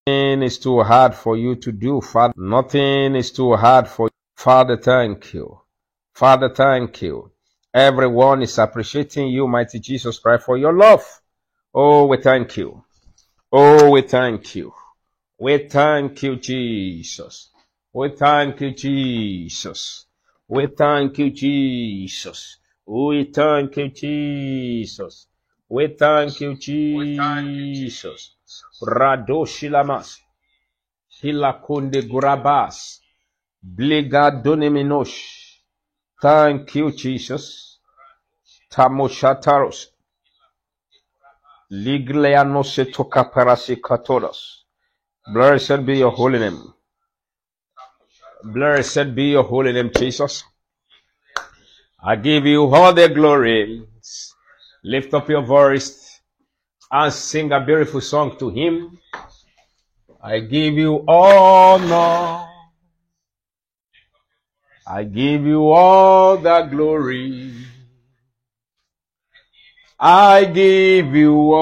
Nothing is too hard for you to do, Father. Nothing is too hard for you. Father, thank you. Father, thank you. Everyone is appreciating you, mighty Jesus Christ, for your love. Oh, we thank you. Oh, we thank you. We thank you, Jesus. We thank you, Jesus. We thank you, Jesus. We thank you, Jesus. We thank you, Jesus. Radoshilamas. Hilakunde Gurabas. Bliga Doniminosh. Thank you, Jesus. Tamoshataros. Ligleanose tokaparasi. Blessed be your holy name. Blessed be your holy name, Jesus. I give you all the glory. Lift up your voice and sing a beautiful song to him. I give you honor. I give you all the glory. I give you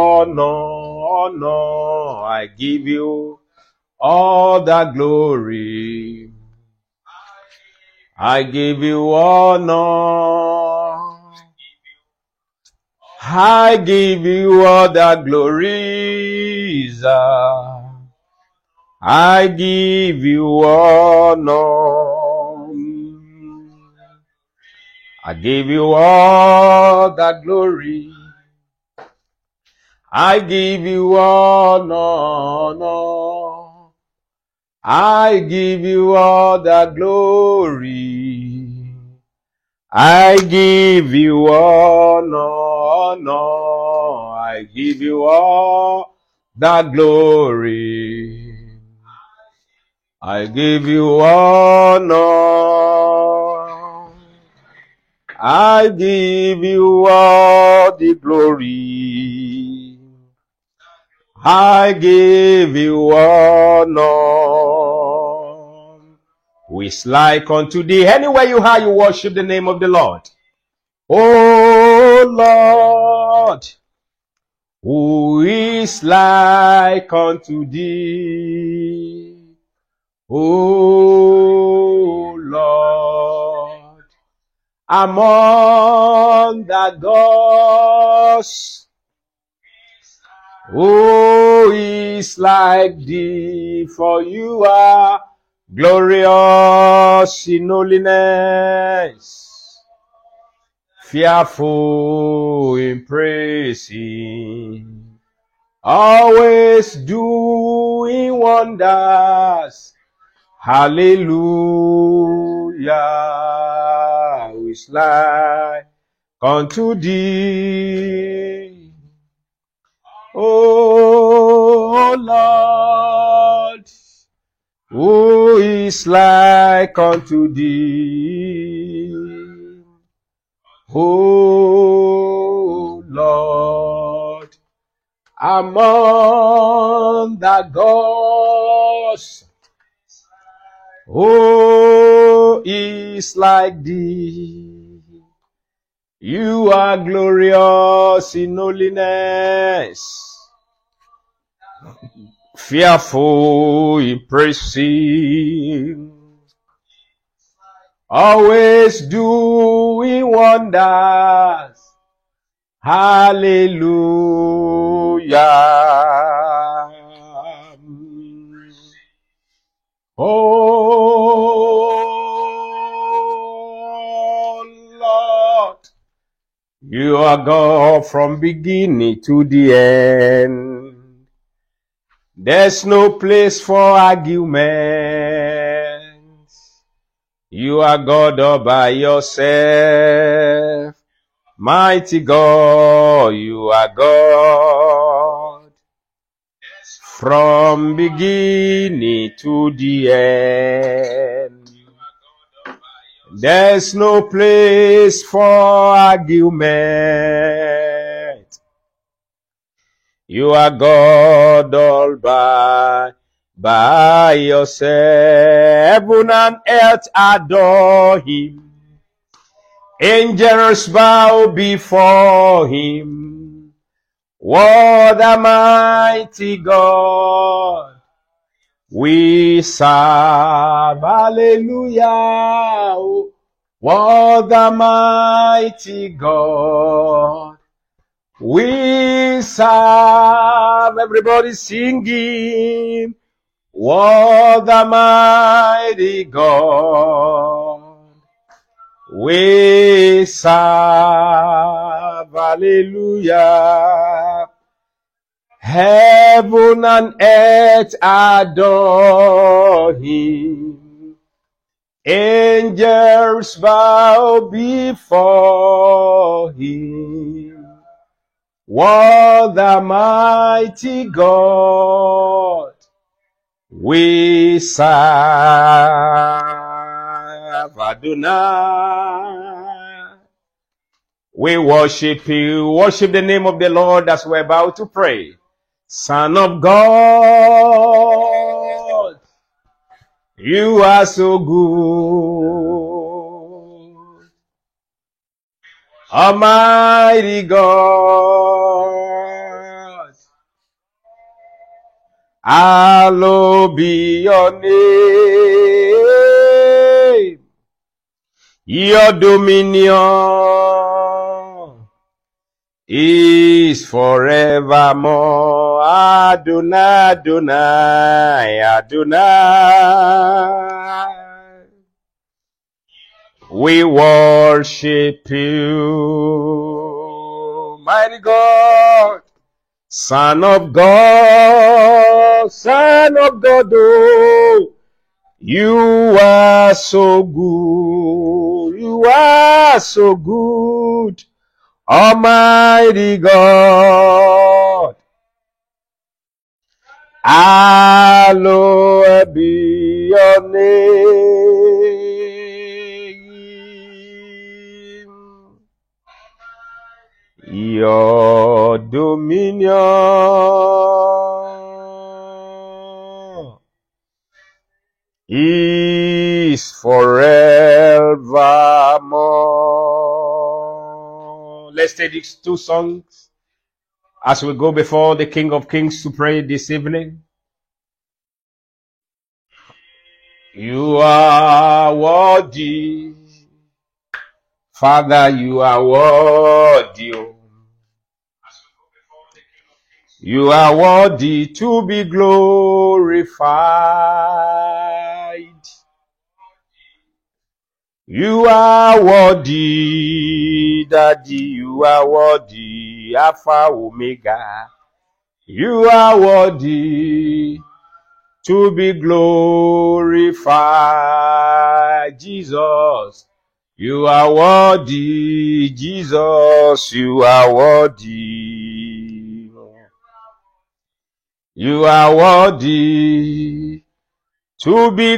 honor. I give you all the glory. I give you honor. I give you all the glories. I give you honor. I give you all the glory. I give you honor. I give you all the glory. I give you honor. I give you all the glory. I give you honor. I give you all the glory. I give you honor. Who is like unto thee? Anywhere you are, you worship the name of the Lord. Oh Lord, who is like unto thee? Oh Lord, among the gods, who is like thee? For you are glorious in holiness, fearful in praising, always doing wonders. Hallelujah. Who is like unto thee? Oh Lord, who is like unto thee? Oh Lord, among the gods, who is like thee? You are glorious in holiness, fearful in praising, always doing wonders. Hallelujah. Oh Lord, you are God from beginning to the end. There's no place for arguments. You are God all by yourself. Mighty God, you are God from beginning to the end. There's no place for argument. You are God all by yourself. Heaven and earth adore him. Angels bow before him. What a mighty God we serve. Hallelujah. What the mighty God we serve. Everybody singing. What the mighty God we serve. Hallelujah. Heaven and earth adore him. Angels bow before him. What the mighty God we serve. Adonai. We worship you. Worship the name of the Lord as we're about to pray. Son of God, you are so good. Almighty God, hallowed be your name. Your dominion is forevermore. Adonai, Adonai, Adonai. We worship you, mighty God, Son of God, oh, you are so good, you are so good, Almighty God. Hallowed be your name. Your dominion is forevermore. Let's take these two songs as we go before the King of Kings to pray this evening. You are worthy, Father, you are worthy. You are worthy to be glorified. You are worthy, Daddy, you are worthy, Alpha, Omega. You are worthy to be glorified. Jesus, you are worthy. Jesus, you are worthy. You are worthy to be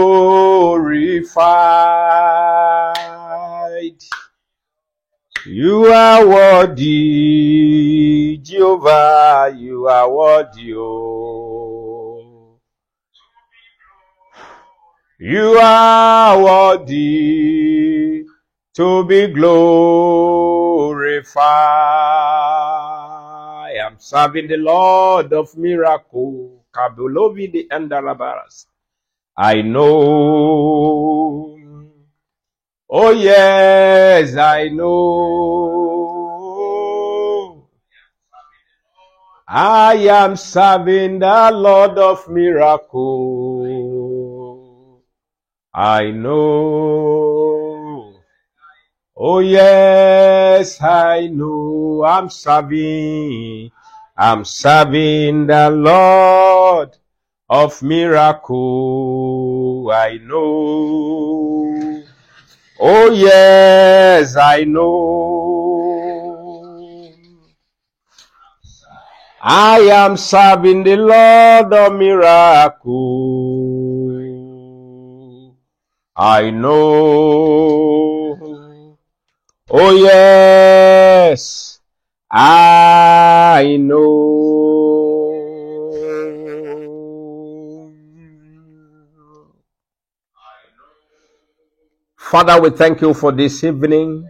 glorified. You are worthy, Jehovah, you are worthy, oh. You are worthy to be glorified. I'm serving the Lord of miracle, Kabulovi the Andalabaras. I know. Oh yes, I know. I am serving the Lord of miracle. I know. Oh yes, I know. I'm serving the Lord of miracle. I know. Oh yes, I know. I am serving the Lord of miracle. I know. Oh yes, I know. Father, we thank you for this evening.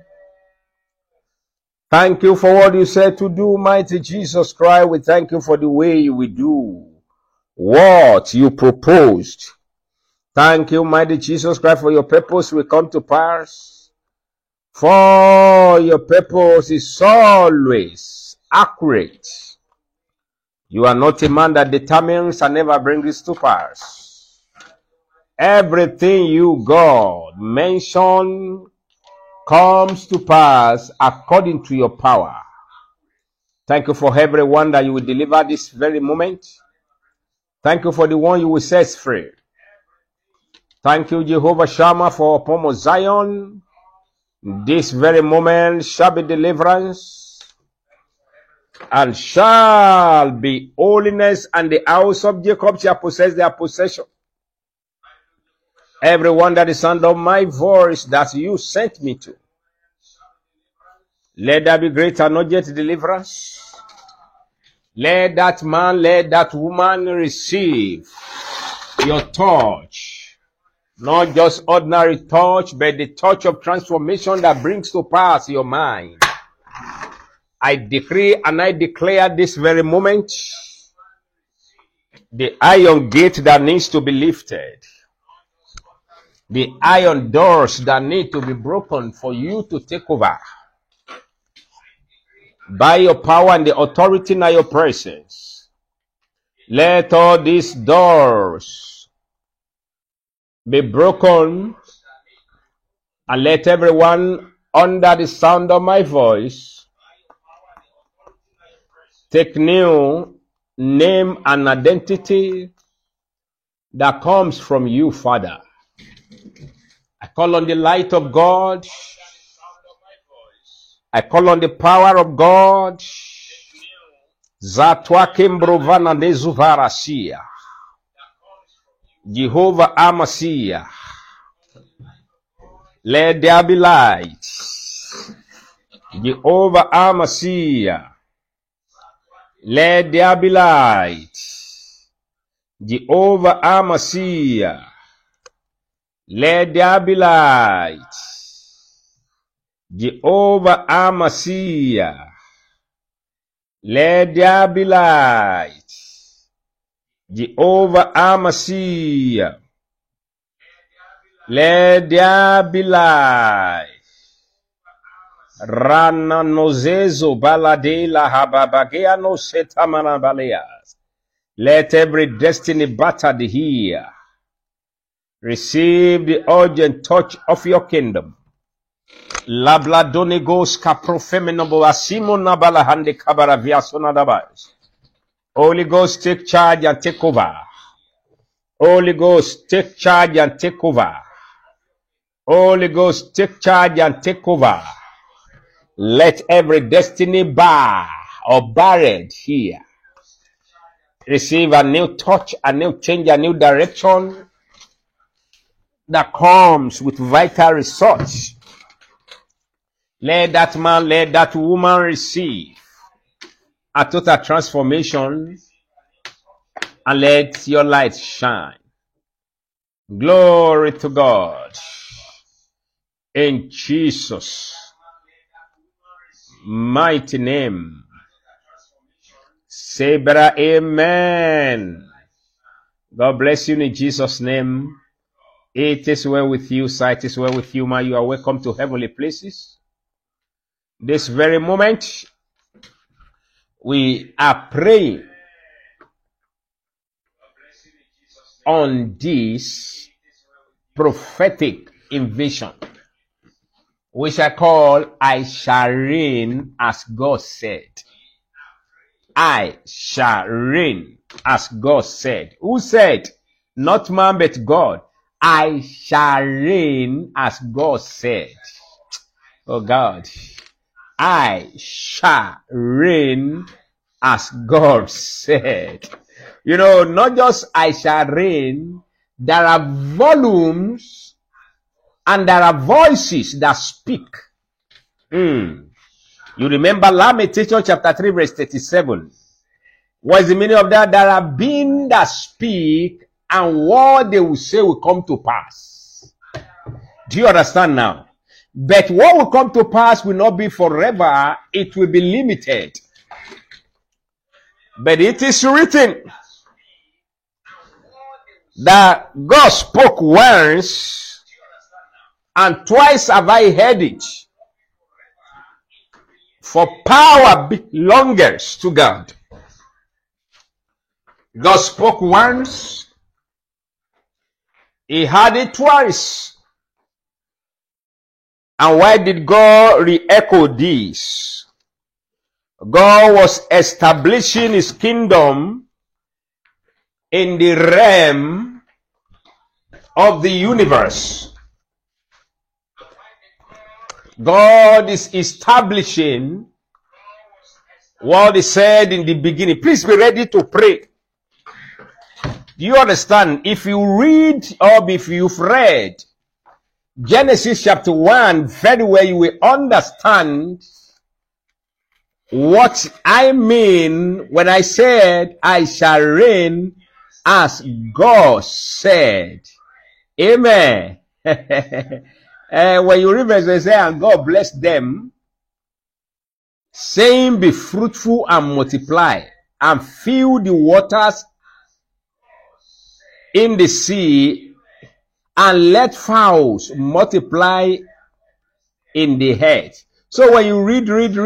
Thank you for what you said to do, mighty Jesus Christ. We thank you for the way you will do what you proposed. Thank you, mighty Jesus Christ, for your purpose will come to pass. For your purpose is always accurate. You are not a man that determines and never brings it to pass. Everything you, God, mention comes to pass according to your power. Thank you for everyone that you will deliver this very moment. Thank you for the one you will set free. Thank you, Jehovah Shammah, for upon Mount Zion. This very moment shall be deliverance and shall be holiness, and the house of Jacob shall possess their possession. Everyone that is under my voice that you sent me to, let there be great and urgent deliverance. Let that man, let that woman receive your touch. Not just ordinary touch, but the touch of transformation that brings to pass your mind. I decree and I declare this very moment, the iron gate that needs to be lifted, the iron doors that need to be broken for you to take over. By your power and the authority in your presence, let all these doors be broken, and let everyone under the sound of my voice take new name and identity that comes from you, Father. I call on the light of God. I call on the power of God. Zatwakim brovana nezuvarasia. Jehovah Amasia. Let there be light. Jehovah Amasia. Let there be light. Jehovah Amasia. Let there be light. Jehovah Amasia. Let there be light. Jehovah Amasia. Let there be light. Rana nozezo balade la hababagea no setamana baleas. Let every destiny battered here receive the urgent touch of your kingdom. Labla donegos caprofeminable asimo nabala hande kabara viasona dabas. Holy Ghost, take charge and take over. Holy Ghost, take charge and take over. Holy Ghost, take charge and take over. Let every destiny bar or barred here receive a new touch, a new change, a new direction that comes with vital results. Let that man, let that woman receive a total transformation, and let your light shine. Glory to God. In Jesus' mighty name. Say better amen. God bless you in Jesus' name. It is well with you, sight is well with you, man. You are welcome to heavenly places. This very moment, we are praying on this prophetic invasion, which I call I shall reign as God said. I shall reign as God said. Who said? Not man but God. I shall reign as God said. Oh God. I shall reign as God said. You know, not just I shall reign. There are volumes and there are voices that speak. You remember Lamentation chapter 3 verse 37. What is the meaning of that? There are beings that speak and what they will say will come to pass. Do you understand now? But what will come to pass will not be forever. It will be limited. But it is written that God spoke once, and twice have I heard it. For power belongs to God. God spoke once, he had it twice. And why did God re-echo this? God was establishing his kingdom in the realm of the universe. God is establishing what he said in the beginning. Please be ready to pray. Do you understand? If you read, or if you've read Genesis chapter 1 very well, you will understand what I mean when I said, I shall reign as God said. Amen. When you read verse, they say, and God blessed them, saying, be fruitful and multiply, and fill the waters in the sea, and let fowls multiply in the earth. So when you read,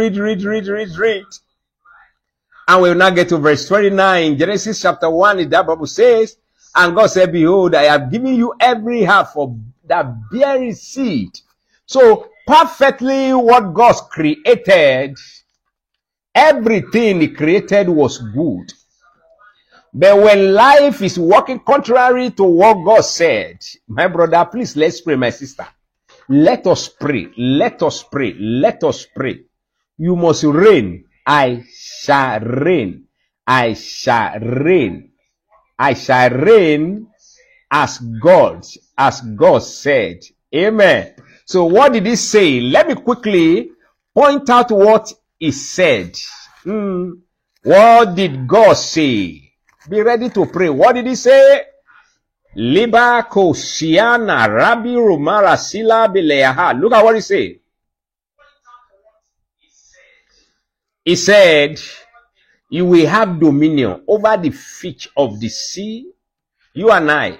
and we will now get to verse 29, Genesis chapter 1, that Bible says, and God said, behold, I have given you every herb for that bearing seed. So perfectly what God created, everything he created was good. But when life is working contrary to what God said, my brother, please, let's pray, my sister. Let us pray. Let us pray. Let us pray. You must reign. I shall reign. I shall reign. I shall reign as God said. Amen. So what did he say? Let me quickly point out what he said. What did God say? Be ready to pray. What did he say? Liba Kosiana Rabbi Romara Sila Bileaha. Look at what he said. He said, you will have dominion over the fish of the sea, you and I,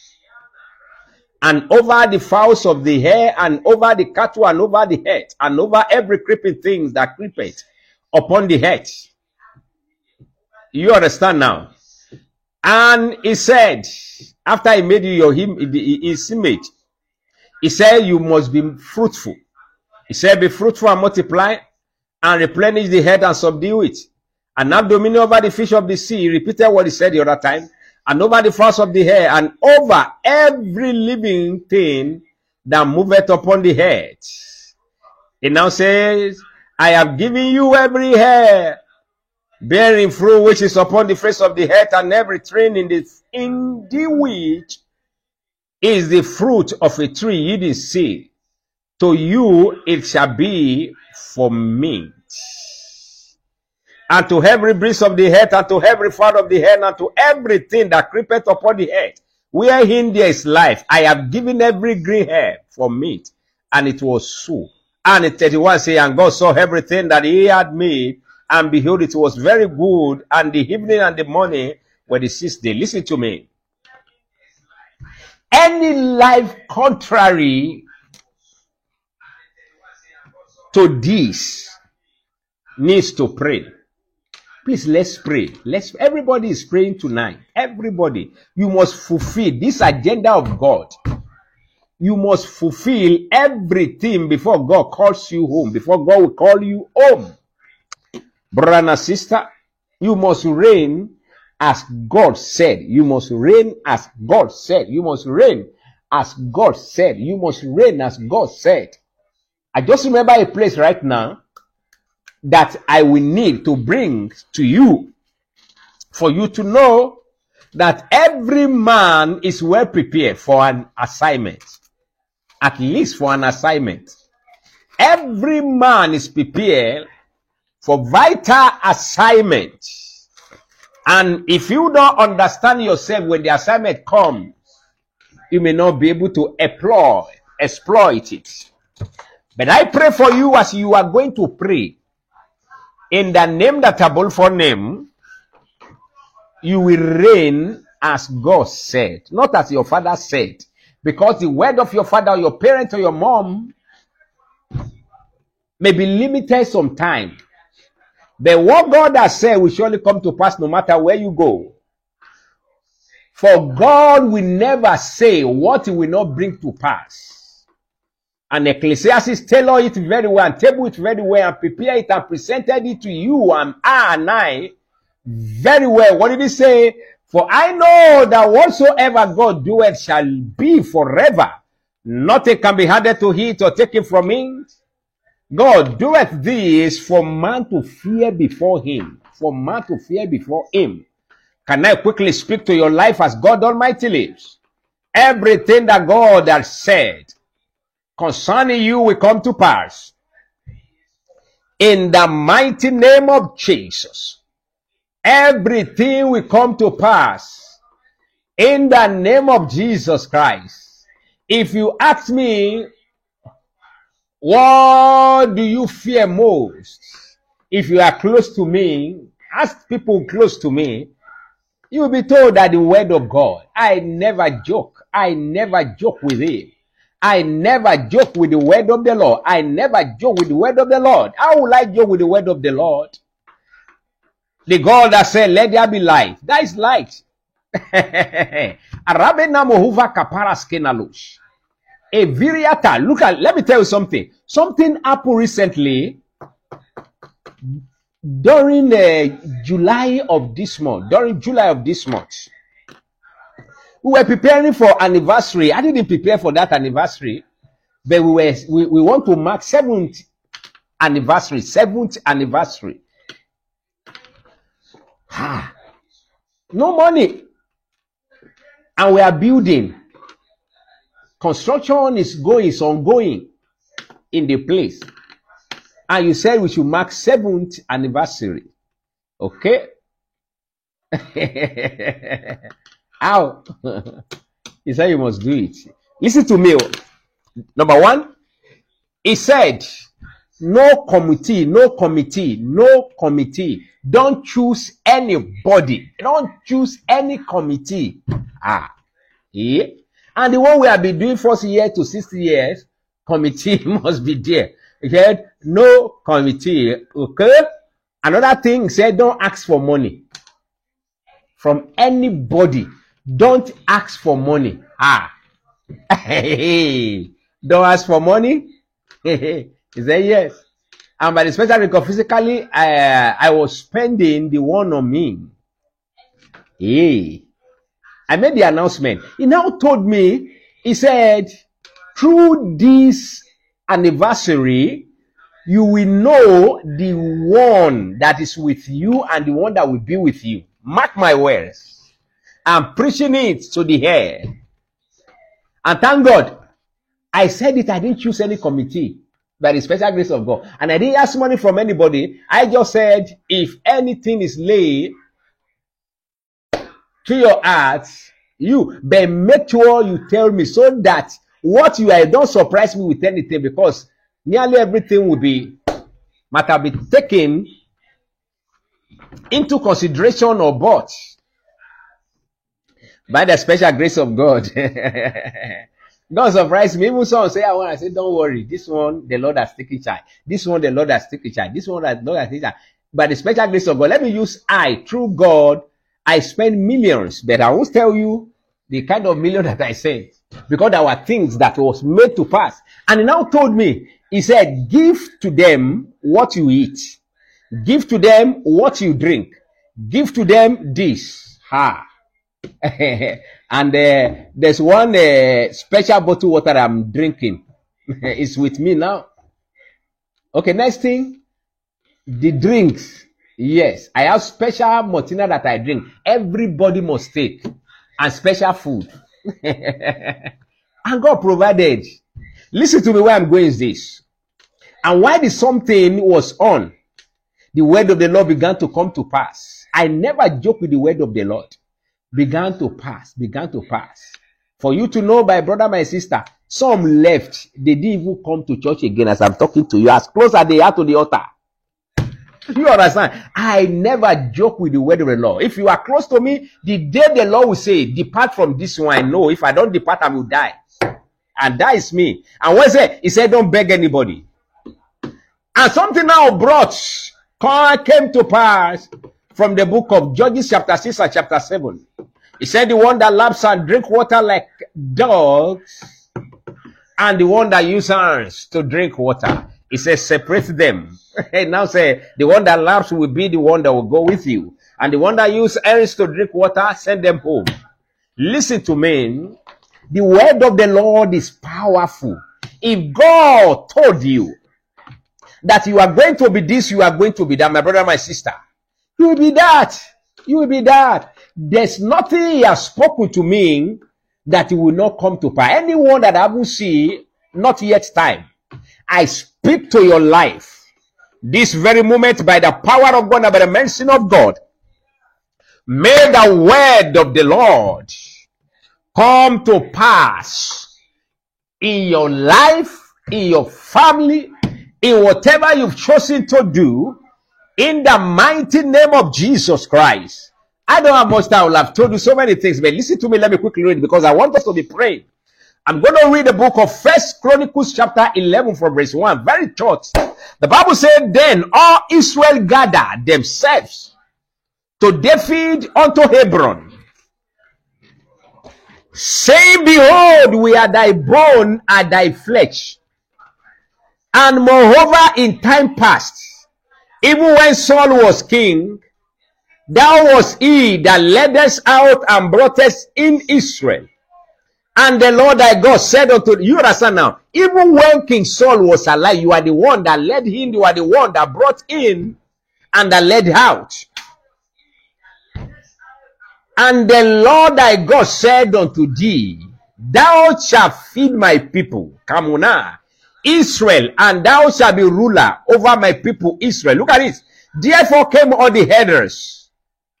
and over the fowls of the air, and over the cattle, and over the earth, and over every creeping thing that creepeth upon the earth. You understand now? And he said, after he made you his image, he said, you must be fruitful. He said, be fruitful and multiply, and replenish the earth and subdue it, and have dominion over the fish of the sea. He repeated what he said the other time, and over the fowls of the air, and over every living thing that moveth upon the earth. He now says, I have given you every hair bearing fruit which is upon the face of the earth, and every tree in the which is the fruit of a tree yielding seed. To you it shall be for meat. And to every beast of the earth, and to every fowl of the air, and to everything that creepeth upon the earth, wherein there is life, I have given every green herb for meat. And it was so. And in 31 says, and God saw everything that he had made, and behold, it was very good. And the evening and the morning were the sixth day. Listen to me. Any life contrary to this needs to pray. Please, let's pray. Everybody is praying tonight. Everybody. You must fulfill this agenda of God. You must fulfill everything before God calls you home. Before God will call you home. Brother and sister, you must reign as God said. You must reign as God said. You must reign as God said. You must reign as God said. I just remember a place right now that I will need to bring to you for you to know that every man is well prepared for an assignment. At least for an assignment. Every man is prepared for vital assignment. And if you don't understand yourself when the assignment comes, you may not be able to exploit it. But I pray for you as you are going to pray. In the name that above all name, you will reign as God said, not as your father said. Because the word of your father or your parent or your mom may be limited sometime. But what God has said will surely come to pass no matter where you go. For God will never say what he will not bring to pass. And Ecclesiastes tailor it very well and table it very well and prepare it and presented it to you and I very well. What did he say? For I know that whatsoever God doeth shall be forever. Nothing can be added to it or taken from it. God doeth this for man to fear before him. For man to fear before him. Can I quickly speak to your life as God Almighty lives? Everything that God has said concerning you will come to pass. In the mighty name of Jesus. Everything will come to pass. In the name of Jesus Christ. If you ask me, what do you fear most? If you are close to me, ask people close to me, you will be told that the word of God. I never joke. I never joke with him. I never joke with the word of the Lord. I never joke with the word of the Lord. How will I joke with the word of the Lord? The God that said, let there be light. That is light. Look at, let me tell you something. Something happened recently during July of this month. We were preparing for anniversary. I didn't prepare for that anniversary, but we want to mark 7th anniversary. No money. And we are building. Construction is ongoing in the place. And you said we should mark 7th anniversary. Okay? How? He said you must do it. Listen to me. Number one, he said, no committee. Don't choose anybody. Don't choose any committee. Yeah. And the one we have been doing 40 years to 60 years, committee must be there. Okay? No committee. Okay? Another thing, he said, don't ask for money from anybody. Don't ask for money. Don't ask for money? He said yes. And by the special record, physically, I was spending the one on me. I made the announcement. He now told me, he said, through this anniversary, you will know the one that is with you and the one that will be with you. Mark my words. I'm preaching it to the air. And thank God, I said it, I didn't choose any committee by the special grace of God. And I didn't ask money from anybody. I just said, if anything is laid to your heart, but make sure you tell me so that what you are, don't surprise me with anything, because nearly everything might have been taken into consideration or bought by the special grace of God. God surprised me. Even someone say, I say, don't worry. This one, the Lord has taken charge. This one, the Lord has taken charge. This one, the Lord has taken charge. By the special grace of God, let me use through God, I spend millions, but I won't tell you the kind of million that I spent, because there were things that was made to pass. And he now told me, he said, give to them what you eat. Give to them what you drink. Give to them this. And there's one special bottle water I'm drinking. It's with me now. Okay, next thing, the drinks. Yes, I have special Martina that I drink. Everybody must take. And special food. And God provided. Listen to me, where I'm going is this. And while the something was on, the word of the Lord began to come to pass. I never joke with the word of the Lord. Began to pass. For you to know, my brother, my sister, some left. They didn't even come to church again as I'm talking to you. As close as they are to the altar. You understand? I never joke with the word of the Lord. If you are close to me, the day the Lord will say, depart from this one, I know. If I don't depart, I will die. And that is me. And what he said, don't beg anybody. And something now came to pass from the book of Judges chapter 6 and chapter 7. He said, the one that laps and drink water like dogs, and the one that uses hands to drink water. He says, separate them. And now say, the one that laps will be the one that will go with you. And the one that uses hands to drink water, send them home. Listen to me. The word of the Lord is powerful. If God told you that you are going to be this, you are going to be that, my brother, my sister, you will be that. You will be that. There's nothing he has spoken to me that it will not come to pass. Anyone that I will see, not yet time. I speak to your life this very moment by the power of God and by the mercy of God. May the word of the Lord come to pass in your life, in your family, in whatever you've chosen to do, in the mighty name of Jesus Christ. I don't have much time. I will have told you so many things, but listen to me. Let me quickly read because I want us to be praying. I'm going to read the book of 1 Chronicles chapter 11 from verse 1. Very short. The Bible said, then all Israel gathered themselves to David unto Hebron, saying, behold, we are thy bone and thy flesh. And moreover, in time past, even when Saul was king, thou was he that led us out and brought us in Israel. And the Lord thy God said unto you, understand now, even when King Saul was alive, you are the one that led him, you are the one that brought in and that led out. And the Lord thy God said unto thee, thou shalt feed my people, Kamuna, Israel, and thou shalt be ruler over my people Israel. Look at it. Therefore came all the elders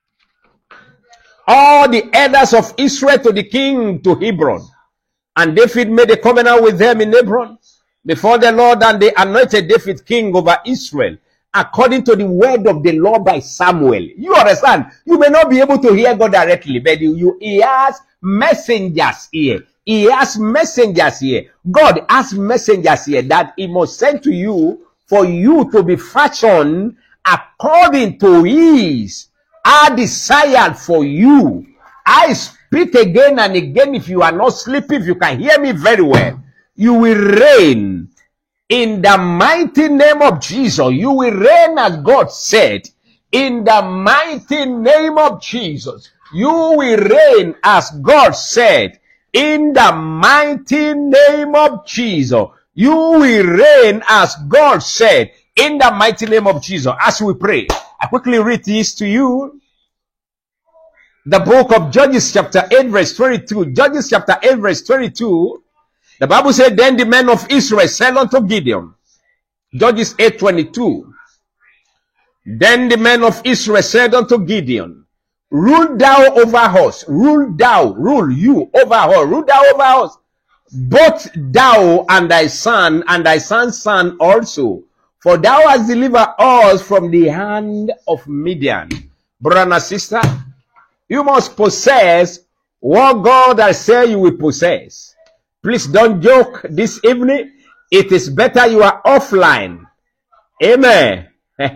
of Israel to the king to Hebron. And David made a covenant with them in Hebron before the Lord, and they anointed David king over Israel, according to the word of the Lord by Samuel. You understand? You may not be able to hear God directly, but he has messengers here. He has messengers here. God has messengers here that he must send to you for you to be fashioned according to his desire for you. I speak again and again. If you are not sleeping, if you can hear me very well, you will reign in the mighty name of Jesus. You will reign as God said. In the mighty name of Jesus, you will reign as God said. In the mighty name of Jesus, you will reign as God said. In the mighty name of Jesus. As we pray, I quickly read this to you. The book of Judges chapter 8 verse 22. Judges chapter 8 verse 22. The Bible said, then the men of Israel said unto Gideon. Judges 8:22. Then the men of Israel said unto Gideon, rule thou over us. Rule you over us. Rule thou over us. Both thou and thy son and thy son's son also. For thou hast delivered us from the hand of Midian. Brother and sister, you must possess what God has said you will possess. Please don't joke this evening. It is better you are offline. Amen.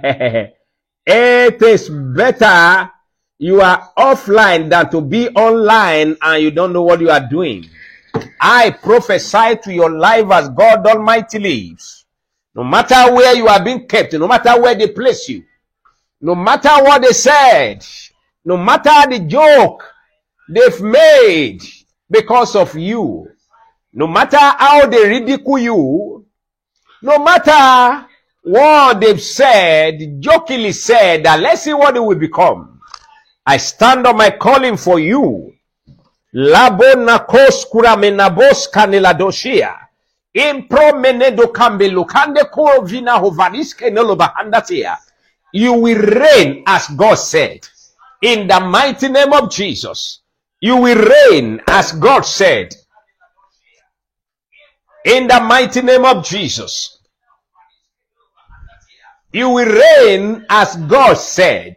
It is better you are offline than to be online and you don't know what you are doing. I prophesy to your life as God Almighty lives. No matter where you are being kept, no matter where they place you, no matter what they said, no matter the joke they've made because of you, no matter how they ridicule you, no matter what they've said, jokingly said, that let's see what it will become. I stand on my calling for you. Labo nakos kuramenabos kaneladoshia. Impro menedo kambelu kande ko vina hovaniske nelo bahandatia. You will reign as God said. In the mighty name of Jesus. You will reign as God said. In the mighty name of Jesus. You will reign as God said.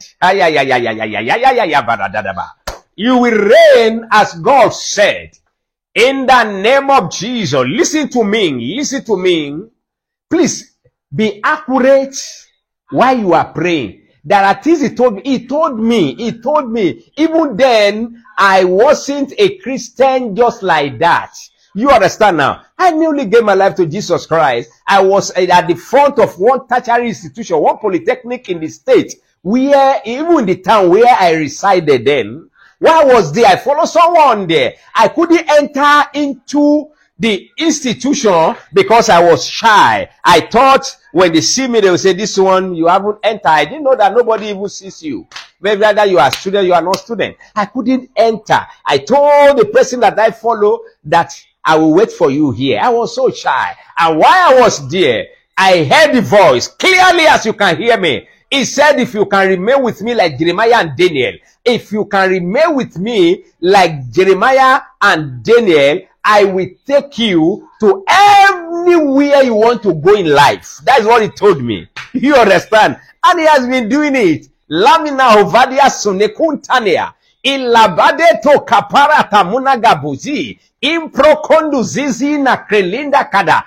You will reign as God said. In the name of Jesus. Listen to me. Listen to me. Please be accurate while you are praying. There are things he told me. He told me. Even then, I wasn't a Christian just like that. You understand now? I newly gave my life to Jesus Christ. I was at the front of one tertiary institution, one polytechnic in the state, where, even in the town where I resided then. While I was there, I followed someone there. I couldn't enter into the institution because I was shy. I thought when they see me, they will say, this one, you haven't entered. I didn't know that nobody even sees you. Whether you are a student, you are not student. I couldn't enter. I told the person that I follow that I will wait for you here. I was so shy. And while I was there, I heard the voice clearly as you can hear me. He said, if you can remain with me like Jeremiah and Daniel, if you can remain with me like Jeremiah and Daniel, I will take you to anywhere you want to go in life. That's what he told me. You understand? And he has been doing it. Lamina ovadia sunekuntania. Ilabade to kapara tamuna gabuzi. Improkondu zizi na krelinda kada.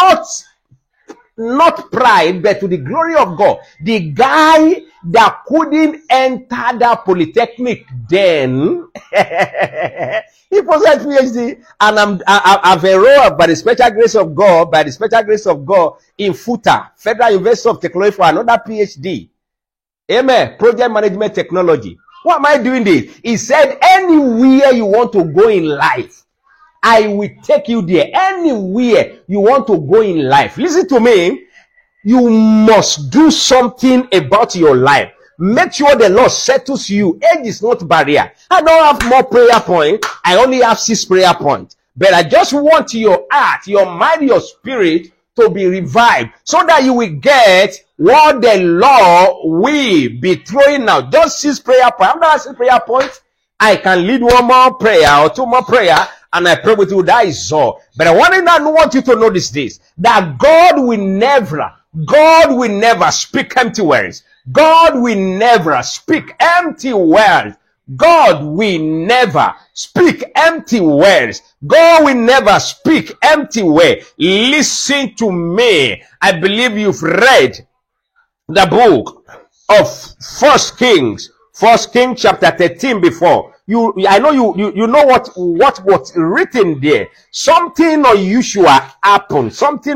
Not pride, but to the glory of God. The guy that couldn't enter that polytechnic then, he possessed PhD, and I've enrolled by the special grace of God, in FUTA, Federal University of Technology, for another PhD. Amen. Project Management Technology. Why am I doing this? He said, anywhere you want to go in life, I will take you there. Anywhere you want to go in life. Listen to me. You must do something about your life. Make sure the Lord settles you. Age is not barrier. I don't have more prayer points. I only have 6 prayer points. But I just want your heart, your mind, your spirit to be revived so that you will get what the Lord will be throwing out. Just 6 prayer points. I'm not asking prayer points. I can lead one more prayer or 2 more prayer, and I pray with you. That is all. But I want you to notice this, that God will never speak empty words. God will never speak empty words. God will never speak empty words. God will never speak empty words. Listen to me. I believe you've read the book of First Kings chapter 13 before. I know you know what was written there. Something unusual happened.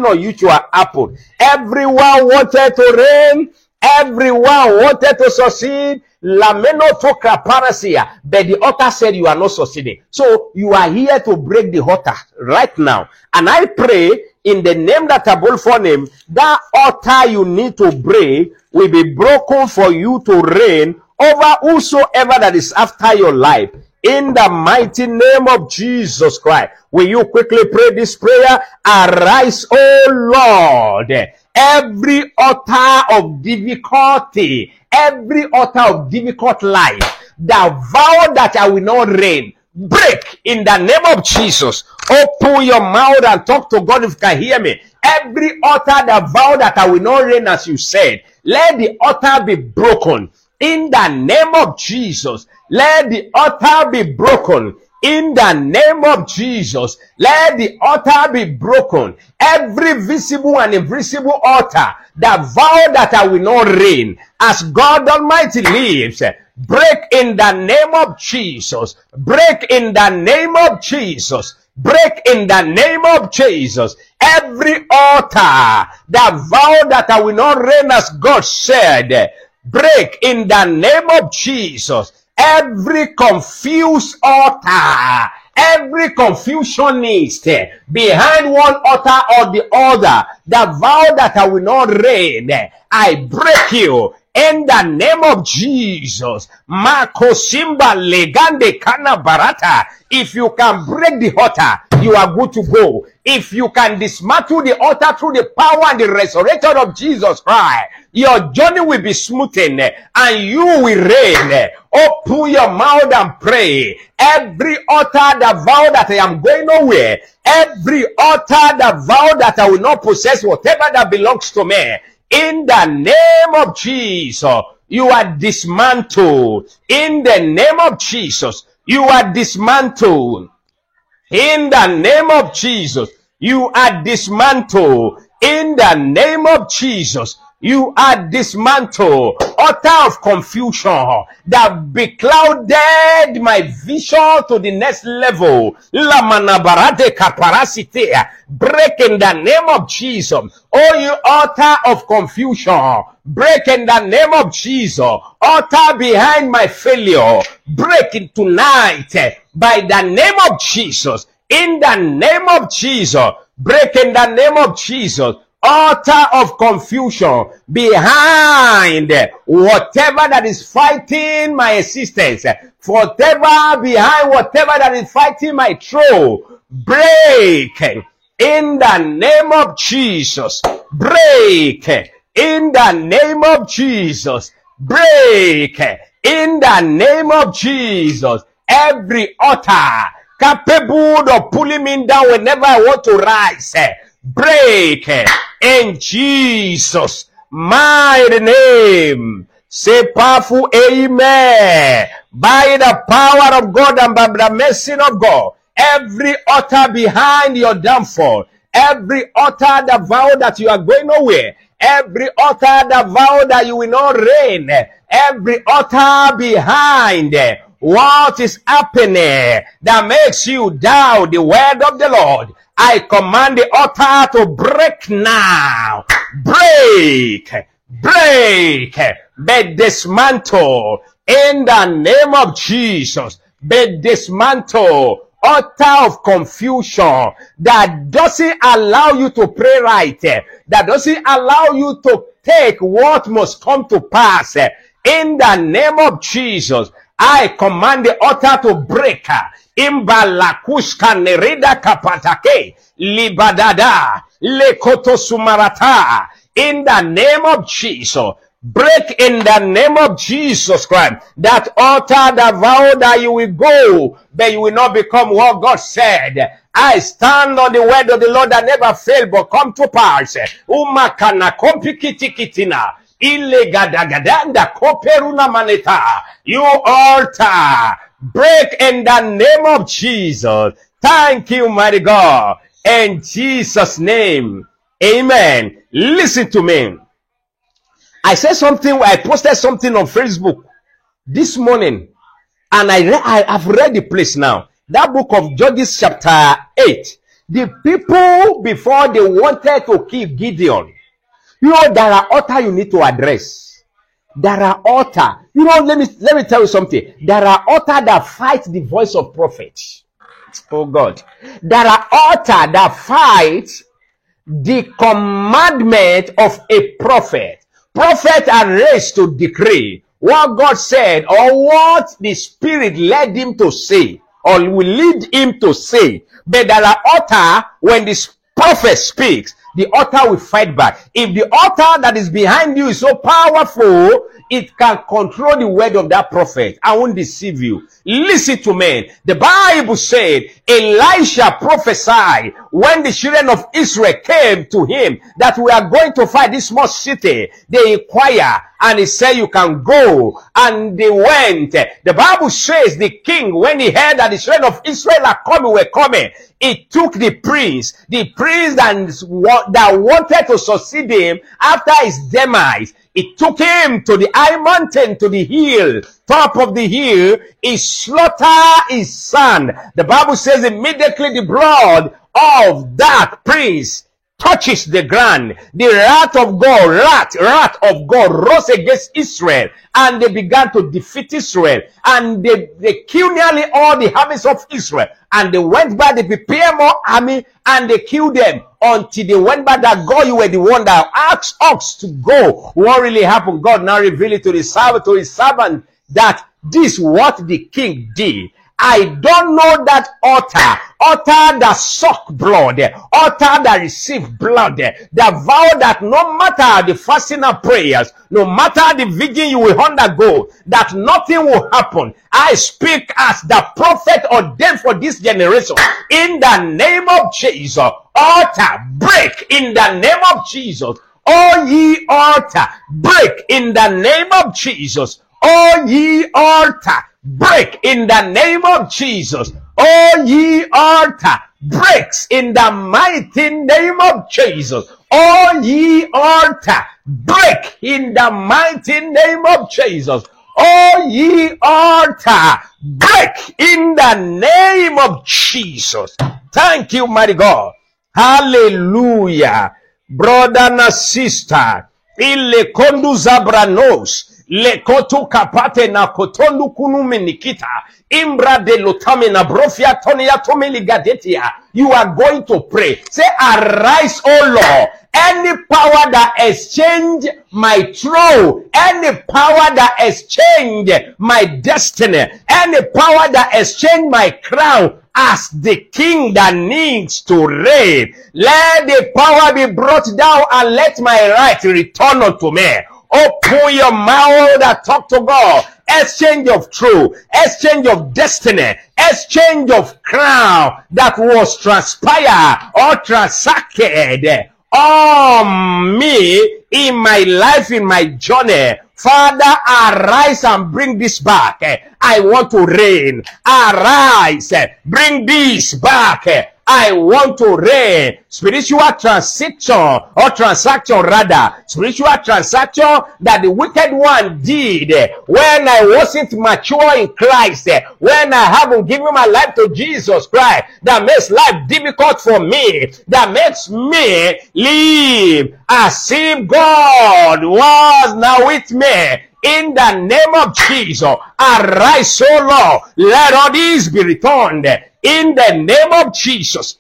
Everyone wanted to reign. Everyone wanted to succeed. Lameno took a parasia, but the author said you are not succeeding. So you are here to break the altar right now. And I pray in the name that above for name, that altar you need to break will be broken for you to reign over whosoever that is after your life. In the mighty name of Jesus Christ. Will you quickly pray this prayer? Arise, O Lord. Every altar of difficulty, every altar of difficult life, the vow that I will not reign, break in the name of Jesus. Open your mouth and talk to God if you can hear me. Every altar that vow that I will not reign, as you said, let the altar be broken. In the name of Jesus, let the altar be broken. In the name of Jesus, let the altar be broken. Every visible and invisible altar that vow that I will not reign, as God Almighty lives, break in the name of Jesus. Break in the name of Jesus. Break in the name of Jesus. Every altar that vow that I will not reign, as God said, break in the name of Jesus. Every confused altar, every confusionist behind one altar or the other, that vow that I will not reign, I break you in the name of Jesus. Marco Simba Legande Kana Barata. If you can break the altar, you are good to go. If you can dismantle the altar through the power and the resurrection of Jesus Christ, your journey will be smoothened and you will reign. Open your mouth and pray. Every altar that vow that I am going nowhere, every altar that vow that I will not possess whatever that belongs to me, In the name of Jesus, you are dismantled. In the name of Jesus, you are dismantled. In the name of Jesus, you are dismantled. In the name of Jesus, you are dismantled. Utter of confusion that beclouded my vision to the next level. Lamanabarate kaparasite. Break in the name of Jesus. Oh, you utter of confusion. Break in the name of Jesus. Utter behind my failure. Break it tonight by the name of Jesus. In the name of Jesus. Break in the name of Jesus. Utter of confusion behind whatever that is fighting my existence, whatever behind whatever that is fighting my throne. Break in the name of Jesus. Break in the name of Jesus. Break in the name of Jesus. Every utter capable of pulling me down whenever I want to rise, break in Jesus' mighty name. Say powerful amen. By the power of God and by the mercy of God, every altar behind your downfall, every altar that vow that you are going nowhere, every altar that vow that you will not reign, every altar behind what is happening that makes you doubt the word of the Lord, I command the altar to break now. Break, break, be dismantled in the name of Jesus. Be dismantled. Utter of confusion that doesn't allow you to pray right, that doesn't allow you to take what must come to pass. In the name of Jesus, I command the altar to break. Imbalakushka nerida kapatake libadada lekoto sumarata. In the name of Jesus, break in the name of Jesus Christ. That altar that vow that you will go, but you will not become what God said. I stand on the word of the Lord that never fail but come to pass. Umakana kompikitikitina. Illegadagada koperuna maneta. You altar, break in the name of Jesus. Thank you, mighty God. In Jesus' name, amen. Listen to me. I said something, I posted something on Facebook this morning, and I have read the place now. That book of Judges chapter 8. The people, before they wanted to kill Gideon, you know, there are altar you need to address. There are altar. You know, let me tell you something. There are altar that fight the voice of prophet. Oh God. There are altar that fight the commandment of a prophet. Prophet are raised to decree what God said or what the Spirit led him to say or will lead him to say. But there are altar when the prophet speaks, the altar will fight back. If the altar that is behind you is so powerful, it can control the word of that prophet. I won't deceive you. Listen to me. The Bible said Elisha prophesied when the children of Israel came to him that we are going to fight this small city. They inquire and he said you can go, and they went. The Bible says the king, when he heard that the children of Israel were coming, he took the prince that wanted to succeed him after his demise. He took him to the high mountain, to the hill, top of the hill. He slaughtered his son. The Bible says immediately the blood of that prince touches the ground. The wrath of God rose against Israel, and they began to defeat Israel, and they killed nearly all the armies of Israel, and they went back, they prepared more army, and they killed them until they went back that God, you were the one that asked us to go. What really happened? God now revealed it to his servant that this is what the king did. I don't know that altar that suck blood, altar that receive blood, that vow that no matter the fasting and prayers, no matter the vigil you will undergo, that nothing will happen. I speak as the prophet ordained for this generation. In the name of Jesus, altar break in the name of Jesus. All ye altar, break in the name of Jesus. All ye altar, break in the name of Jesus. All ye altar, breaks in the mighty name of Jesus. All ye altar, break in the mighty name of Jesus. All ye altar, break in the name of Jesus. Thank you, mighty God. Hallelujah. Brother and sister, ile kondu zabranos, le kotu kapate na kotondu kunumi nikita, imbra de lotame na brofia tonia tomeli gadetia. You are going to pray. Say, arise, O Lord. Any power that exchange my throne, any power that exchange my destiny, any power that exchange my crown as the king that needs to reign, let the power be brought down and let my right return unto me. Open your mouth and talk to God. Exchange of truth, exchange of destiny, exchange of crown that was transpired or transacted on me in my life, in my journey. Father, arise and bring this back. I want to reign. Arise, bring this back. I want to reign. Spiritual transaction rather. Spiritual transaction that the wicked one did when I wasn't mature in Christ, when I haven't given my life to Jesus Christ, that makes life difficult for me, that makes me live as if God was now with me. In the name of Jesus, arise, O Lord. Let all these be returned. In the name of Jesus,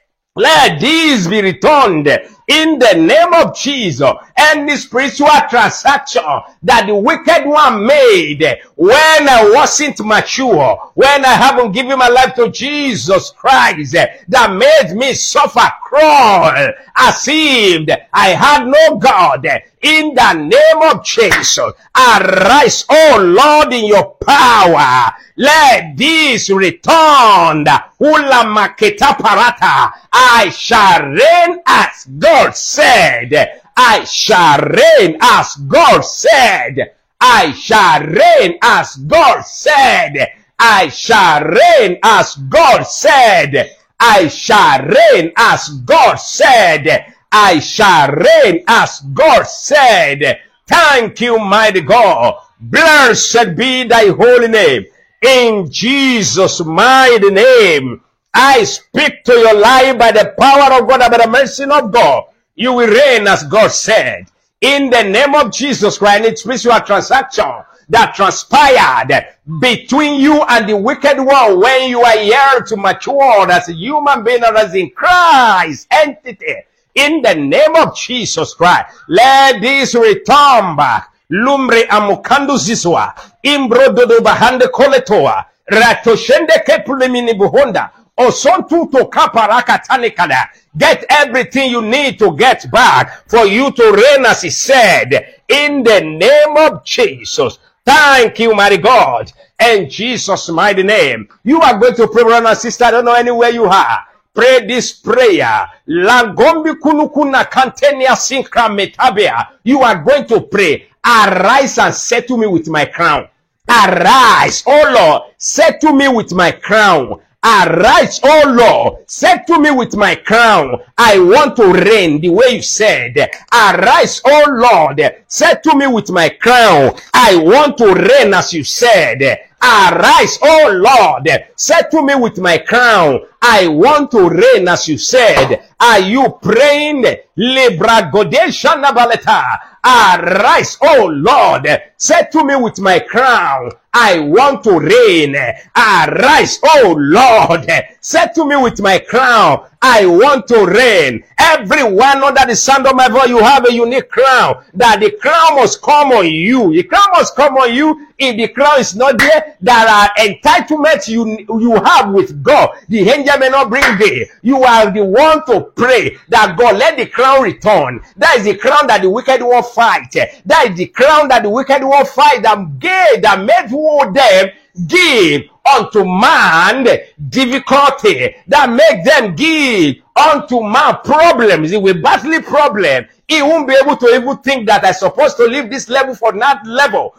let these be returned. In the name of Jesus, any spiritual transaction that the wicked one made when I wasn't mature, when I haven't given my life to Jesus Christ, that made me suffer, crawl, as if I had no God. In the name of Jesus, arise, O Lord, in your power. Let this return. Hula maketa parata. I shall reign as God said. I shall reign as God said. I shall reign as God said. I shall reign as God said. I shall reign as God said. I shall reign as God said. Thank you, mighty God. Blessed be thy holy name. In Jesus' mighty name, I speak to your life by the power of God and by the mercy of God. You will reign as God said. In the name of Jesus Christ, it's spiritual transaction that transpired between you and the wicked one when you are here to mature as a human being or as in Christ entity. In the name of Jesus Christ, let this return back. Lumbre amukandu zizwa. Imbro dodo bahande koletoa. Ratoshende kepulemini buhonda. Osontu to kaparaka tanikada. Get everything you need to get back for you to reign as he said. In the name of Jesus. Thank you, mighty God. In Jesus' mighty name. You are going to pray, brother and sister. I don't know anywhere you are. Pray this prayer. Langombi kunukuna kantenia sinkra metabea. You are going to pray. Arise and settle me with my crown. Arise, oh Lord, settle me with my crown. Arise, oh Lord, settle me with my crown. I want to reign the way you said. Arise, oh Lord, settle me with my crown. I want to reign as you said. Arise, oh Lord, settle me with my crown. I want to reign as you said. Are you praying? Libra Godesha Nabaleta. Arise, oh Lord, settle me with my crown. I want to reign. Arise, oh Lord, settle me with my crown. I want to reign. Everyone under the sound of my voice, you have a unique crown. That the crown must come on you. The crown must come on you. If the crown is not there, there are entitlements you have with God. The angel may not bring there. You are the one to pray that God let the crown return. That is the crown that the wicked will fight. That is the crown that the wicked will fight. That made them give unto man difficulty, that make them give unto man problems. He will battle problem. He won't be able to even think that I'm supposed to leave this level for that level.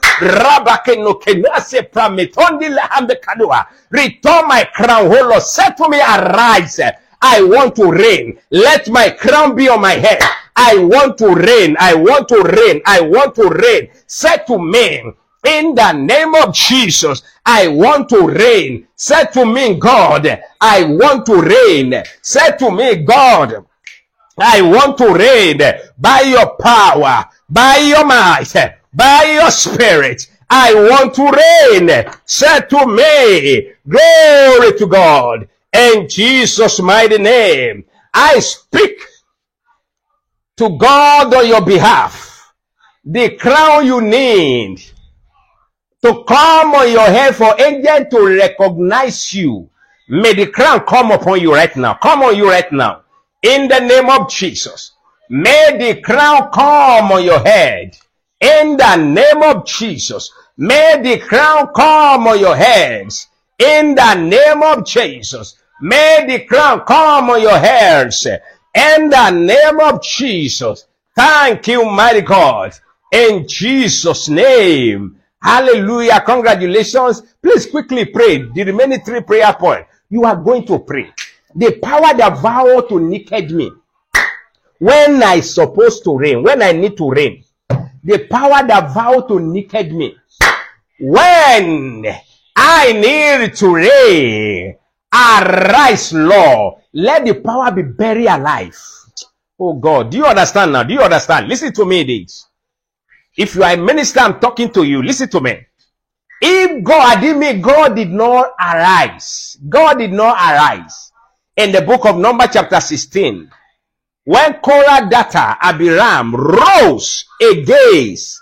Return my crown, oh Lord. Say to me, arise. I want to reign. Let my crown be on my head. I want to reign. I want to reign. I want to reign. Say to me, in the name of Jesus, I want to reign. Say to me, God, I want to reign. Say to me, God, I want to reign by your power, by your might, by your spirit. I want to reign. Say to me, glory to God. In Jesus' mighty name, I speak to God on your behalf. The crown you need to come on your head for angels to recognize you. May the crown come upon you right now. Come on you right now. In the name of Jesus. May the crown come on your head. In the name of Jesus. May the crown come on your heads. In the name of Jesus. May the crown come on your heads. In the name of Jesus. Thank you, mighty God. In Jesus' name. Hallelujah. Congratulations. Please quickly pray the remaining 3 prayer points. You are going to pray. The power that vowed to naked me when I supposed to reign, when I need to reign. The power that vowed to naked me when I need to reign. Arise, Lord. Let the power be buried alive. Oh God, do you understand now? Do you understand? Listen to me, this. If you are a minister, I'm talking to you. Listen to me. If God did not arise. God did not arise. In the book of Numbers chapter 16. When Korah, Dathan, Abiram rose against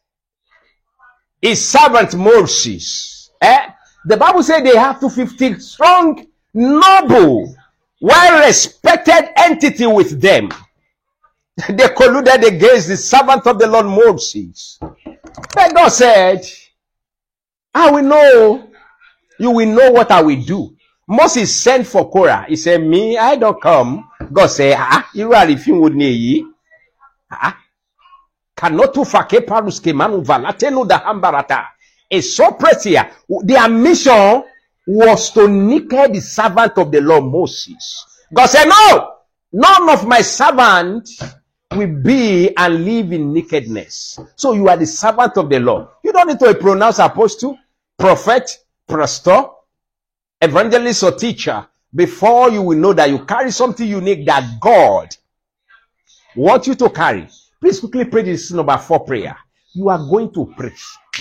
his servant Moses. The Bible said they have 250 strong, noble, well-respected entity with them. They colluded against the servant of the Lord Moses. But God said, I will know. You will know what I will do. Moses sent for Korah. He said, me, I don't come. God said, you are if you would need. Kanotu fake paruske manu valatenu da hambarata. It's so pretty. Their mission was to naked the servant of the Lord Moses. God said, no, none of my servants will be and live in nakedness. So you are the servant of the Lord. You don't need to pronounce apostle, prophet, pastor, evangelist, or teacher before you will know that you carry something unique that God wants you to carry. Please quickly pray this number 4 prayer. You are going to preach.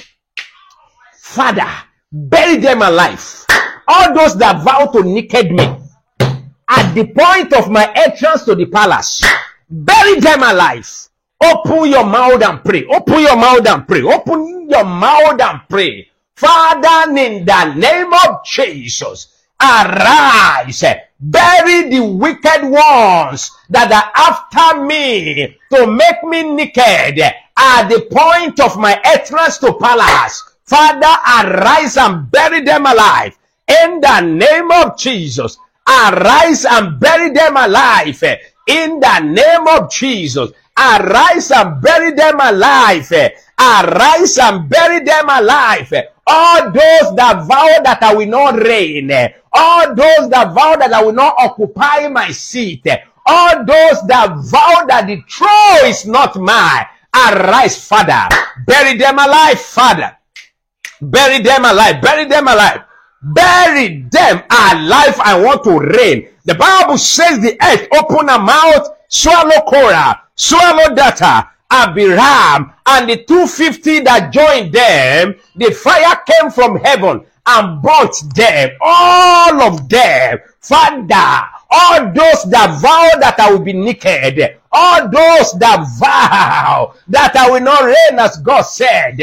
Father, bury them alive. All those that vow to naked me at the point of my entrance to the palace, bury them alive. Open your mouth and pray. Open your mouth and pray. Open your mouth and pray. Father, in the name of Jesus, arise. Bury the wicked ones that are after me to make me naked at the point of my entrance to palace. Father, arise and bury them alive. In the name of Jesus, arise and bury them alive. In the name of Jesus, arise and bury them alive. Arise and bury them alive. All those that vow that I will not reign. All those that vow that I will not occupy my seat. All those that vow that the throne is not mine. Arise, Father. Bury them alive, Father. Bury them alive. Bury them alive. Bury them alive. I want to reign. The Bible says the earth open her mouth, swallow Korah, swallow Dathan, Abiram, and the 250 that joined them. The fire came from heaven and burnt them, all of them. Father, all those that vow that I will be naked, all those that vow that I will not reign as God said,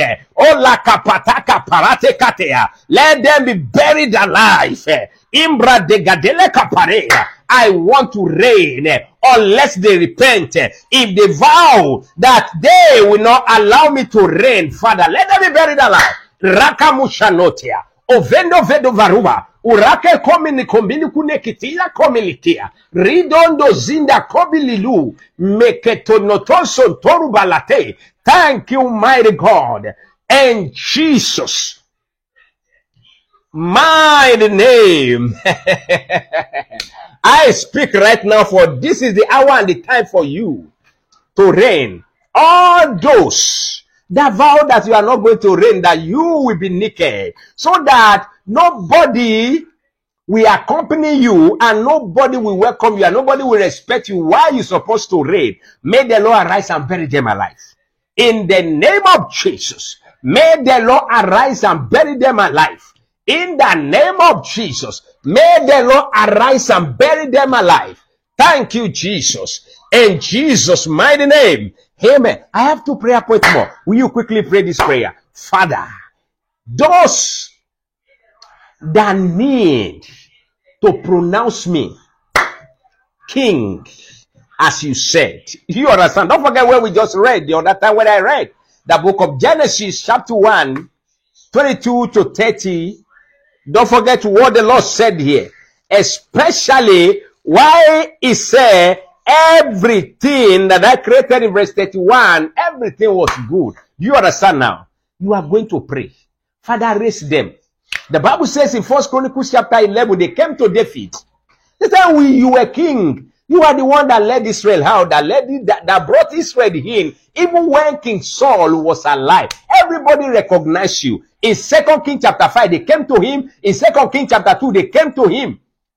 let them be buried alive. Imbra de gadele kaparea. I want to reign unless they repent. If they vow that they will not allow me to reign, Father, let them be buried alive. Rakamushanotia. Ovendo vedo varuba. Urake komini kombini kunekitia komilikia. Ridondo zinda kobililu. Meketonotonso torubalate. Thank you, mighty God. And Jesus' mighty name. I speak right now, for this is the hour and the time for you to reign. All those that vow that you are not going to reign, that you will be naked, so that nobody will accompany you and nobody will welcome you and nobody will respect you while you're supposed to reign. May the Lord arise and bury them alive. In the name of Jesus, may the Lord arise and bury them alive. In the name of Jesus, may the Lord arise and bury them alive. Thank you, Jesus. In Jesus' mighty name. Amen. I have 2 prayer points more. Will you quickly pray this prayer? Father, those that need to pronounce me king, as you said. You understand? Don't forget where we just read the other time when I read the book of Genesis chapter 1, 22 to 30. Don't forget what the Lord said here. Especially why he said everything that I created in verse 31, everything was good. Do you understand now? You are going to pray. Father, raise them. The Bible says in 1 Chronicles chapter 11, they came to David. They said, you were king. You are the one that led Israel out, that brought Israel in. Even when King Saul was alive, everybody recognized you. In 2 Kings chapter 5, they came to him. In 2 Kings chapter 2, they came to him.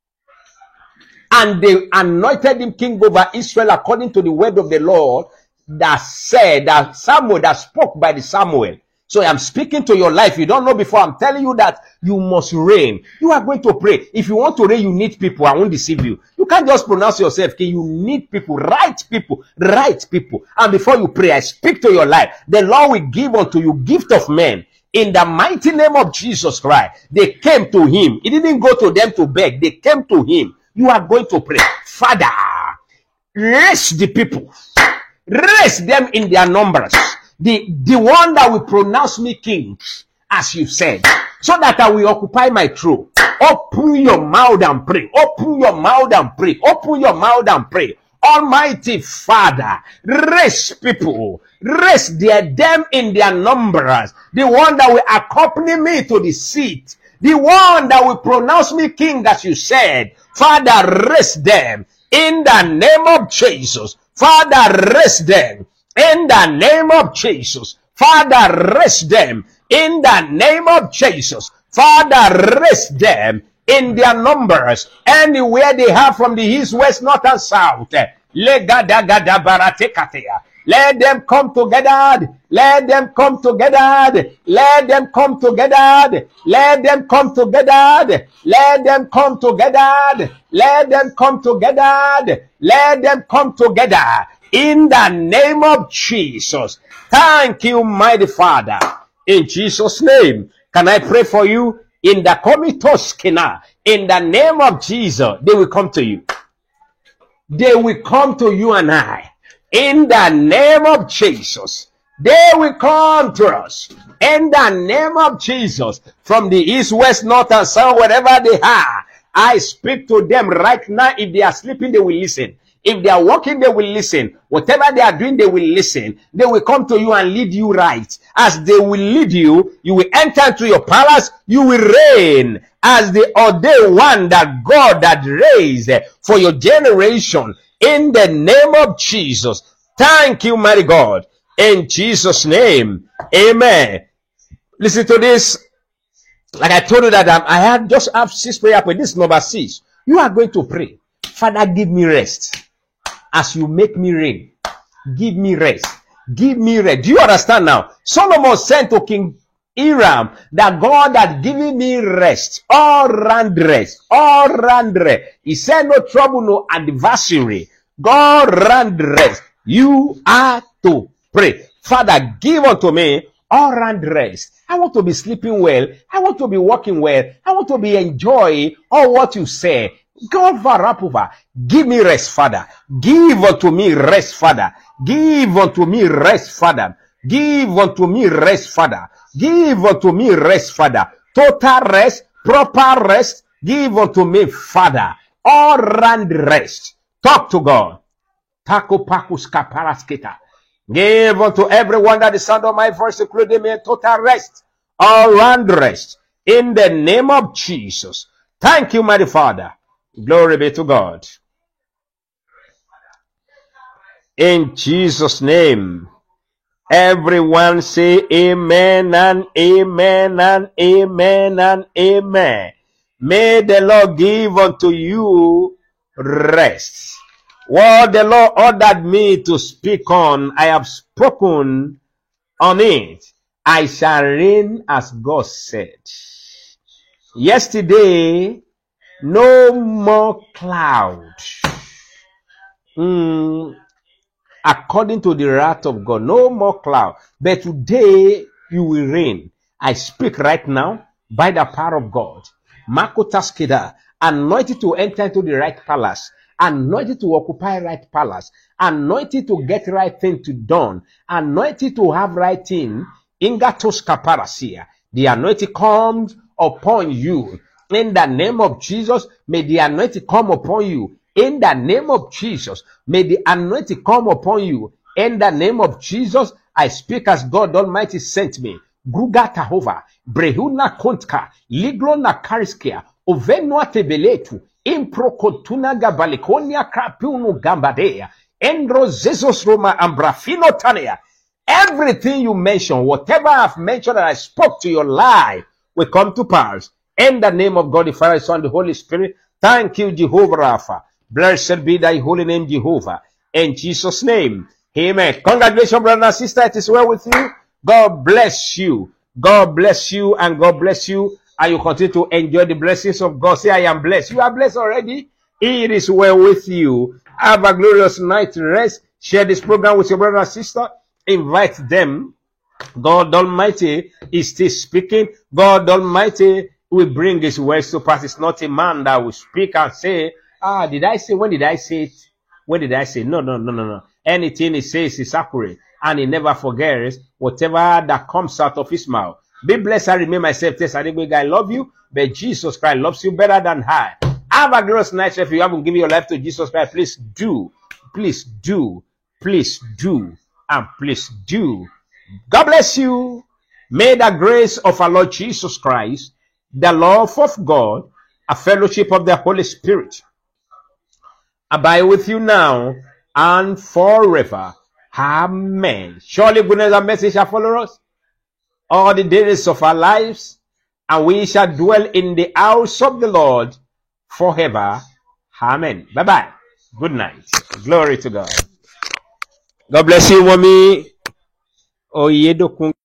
And they anointed him king over Israel according to the word of the Lord that said, that Samuel, that spoke by the Samuel. So I'm speaking to your life. You don't know before. I'm telling you that you must reign. You are going to pray. If you want to reign, you need people. I won't deceive you. You can't just pronounce yourself king. You need people, right people, right people. And before you pray, I speak to your life. The Lord will give unto you gift of men. In the mighty name of Jesus Christ, they came to him. He didn't go to them to beg. They came to him. You are going to pray. Father, raise the people. Raise them in their numbers. The one that will pronounce me king, as you said, so that I will occupy my throne. Open your mouth and pray. Open your mouth and pray. Open your mouth and pray. Almighty Father, raise people. Raise them in their numbers. The one that will accompany me to the seat. The one that will pronounce me king, as you said. Father, raise them in the name of Jesus. Father, raise them in the name of Jesus. Father, raise them in the name of Jesus. Father, raise them in their numbers, anywhere they have, from the east, west, north, and south. Let them come together. Let them come together. Let them come together. Let them come together. Let them come together. Let them come together. Let them come together. In the name of Jesus. Thank you, mighty Father. In Jesus' name. Can I pray for you? In the Komitoskina, in the name of Jesus, they will come to you. They will come to you and I. In the name of Jesus, they will come to us. In the name of Jesus, from the east, west, north, and south, wherever they are, I speak to them right now. If they are sleeping, they will listen. If they are walking, they will listen. Whatever they are doing, they will listen. They will come to you and lead you right. As they will lead you, you will enter into your palace. You will reign as the ordained one that God had raised for your generation. In the name of Jesus. Thank you, mighty God. In Jesus' name. Amen. Listen to this. Like I told you that I had just have 6 prayer points. This is number 6. You are going to pray. Father, give me rest. As you make me reign, give me rest. Give me rest. Do you understand now? Solomon sent to King Hiram that God had given me rest. All round rest. All round rest. He said no trouble, no adversary. God round rest. You are to pray. Father, give unto me all round rest. I want to be sleeping well. I want to be walking well. I want to be enjoying all what you say. God, Varapova, give me rest, Father. Give unto me rest, Father. Give unto me rest, Father. Give unto me rest, Father. Give unto me rest, Father. total rest, proper rest. Give unto me, Father, all round rest. Talk to God. Taco Pacus Caparaskita. Give unto everyone that is under my voice, including me, total rest, all round rest. In the name of Jesus. Thank you, mighty Father. Glory be to God. In Jesus' name. Everyone say amen and amen and amen and amen. May the Lord give unto you rest. What the Lord ordered me to speak on, I have spoken on it. I shall reign as God said. Yesterday, no more cloud. According to the wrath of God, no more cloud. But today, you will reign. I speak right now by the power of God. Makotaskeda, anointed to enter into the right palace, anointed to occupy right palace, anointed to get right thing to done, anointed to have right thing. Ingatos kaparasia. The anointing comes upon you. In the name of Jesus, may the anointing come upon you. In the name of Jesus, may the anointing come upon you. In the name of Jesus, I speak as God Almighty sent me. Gruga Tahova, Brehuna Kontka, Liglona Kariskia, Ovenua Tebeletu, Improkotuna Gabalikonia Krapunu Gambadea, Endro Zezos Roma Ambrafino Tanea. Everything you mention, whatever I've mentioned that I spoke to your life, will come to pass. In the name of God, the Father, Son, the Holy Spirit. Thank you, Jehovah Rapha. Blessed be thy holy name, Jehovah. In Jesus' name, amen. Congratulations, brother and sister. It is well with you. God bless you. God bless you and God bless you. And you continue to enjoy the blessings of God. Say, I am blessed. You are blessed already. It is well with you. Have a glorious night rest. Share this program with your brother and sister. Invite them. God Almighty is still speaking. God Almighty will bring his words to pass. It's not a man that will speak and say, did I say? When did I say it? When did I say? No. Anything he says is accurate. And he never forgets whatever that comes out of his mouth. Be blessed. I remain myself. I love you. But Jesus Christ loves you better than I. Have a glorious night. If you haven't given your life to Jesus Christ, please do. Please do. Please do. And please do. God bless you. May the grace of our Lord Jesus Christ, the love of God, a fellowship of the Holy Spirit, abide with you now and forever. Amen. Surely goodness and mercy shall follow us all the days of our lives, and we shall dwell in the house of the Lord forever. Amen. Bye-bye. Good night. Glory to God. God bless you, mommy.